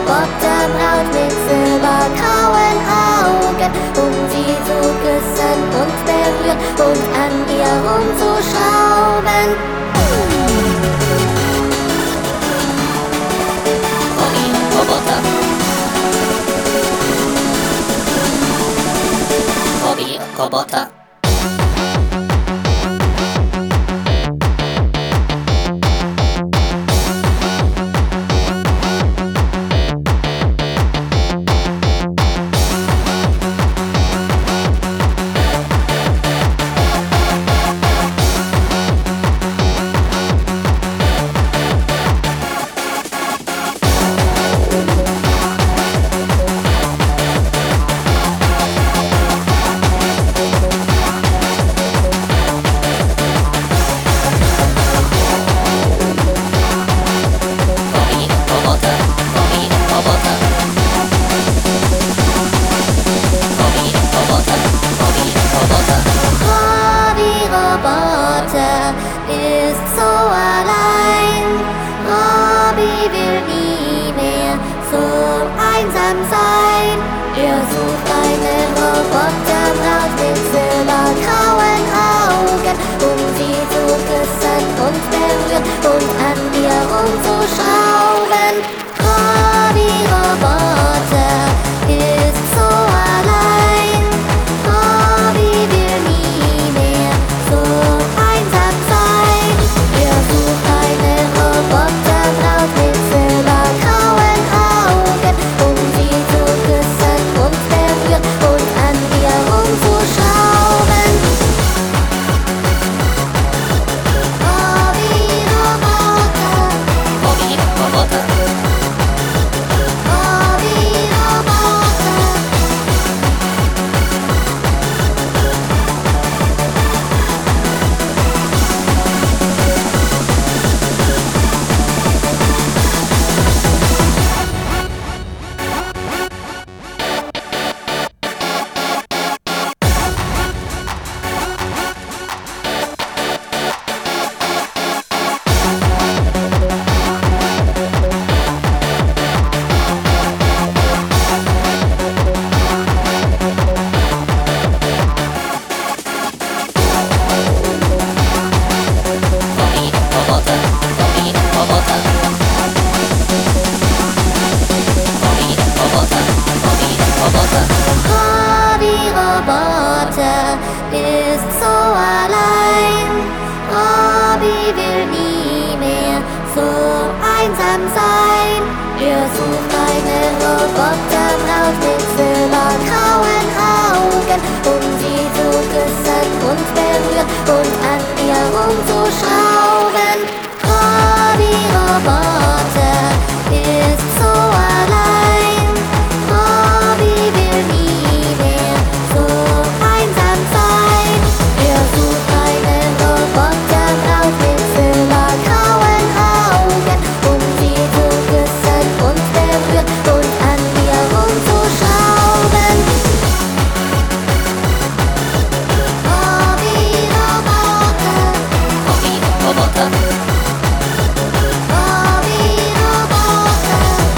Roboterbraut mit silbergrauen Augen, sie zu küssen und berühren und an ihr rumzuschrauben. Hobby-Roboter. Hobby-Roboter. Sein. Er sucht eine Roboterbraut mit silbergrauen Augen, sie zu küssen und berühren und an ihr rumzuschrauben. Hobby-Roboter ist so allein. Hobby will nie mehr so einsam sein. Er sucht eine Roboterbraut mit silbergrauen Augen, sie zu küssen und berühren und an ihr rumzuschrauben. Hobby-Roboter. Hobby-Roboter. Hobby-Roboter. Hobby-Roboter ist so allein. Hobby will nie mehr so einsam sein. Er sucht eine Roboterbraut mit silbergrauen Augen, sie zu küssen und berühren und an ihr rumzuschrauben. Hobby-Roboter ist so allein. Hobby will nie mehr so einsam sein. Er sucht eine Roboterbraut mit silbergrauen Augen, sie zu küssen und berühren und an ihr rumzuschrauben. Hobby-Roboter. Hobby-Roboter. Hobby-Roboter.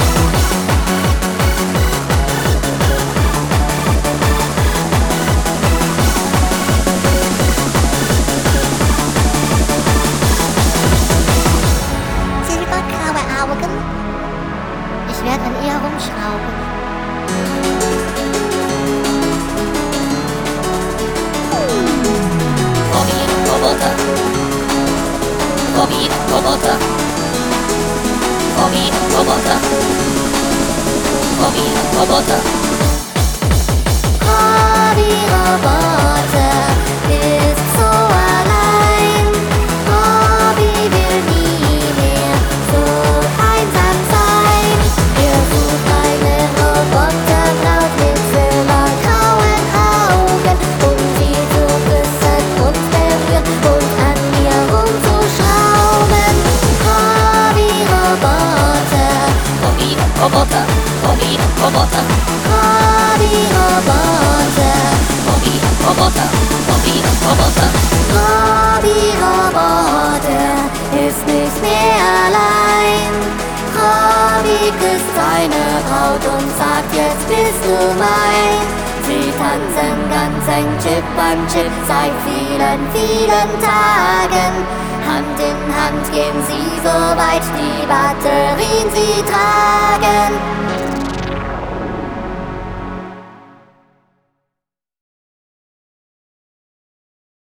Silbergraue Augen. Ich werde an ihr rumschrauben. Hobby-Roboter. Hobby-Roboter. Hobby-Roboter. Hobby-Roboter. Hobby-Roboter ist so allein. Hobby will nie mehr so einsam sein. Er sucht eine Roboterbraut mit silbergrauen Augen, sie zu küssen und berühren und an ihr rumzuschrauben. Hobby-Roboter. Hobby-Roboter. Hobby-Roboter. Hobby-Roboter. Hobby-Roboter. Hobby-Roboter. Hobby-Roboter ist nicht mehr allein. Hobby küsst eine Braut und sagt, jetzt bist du mein. Sie tanzen ganz eng, Chip an Chip, seit vielen, vielen Tagen. Hand in Hand gehen sie so weit, die Batterien sie tragen.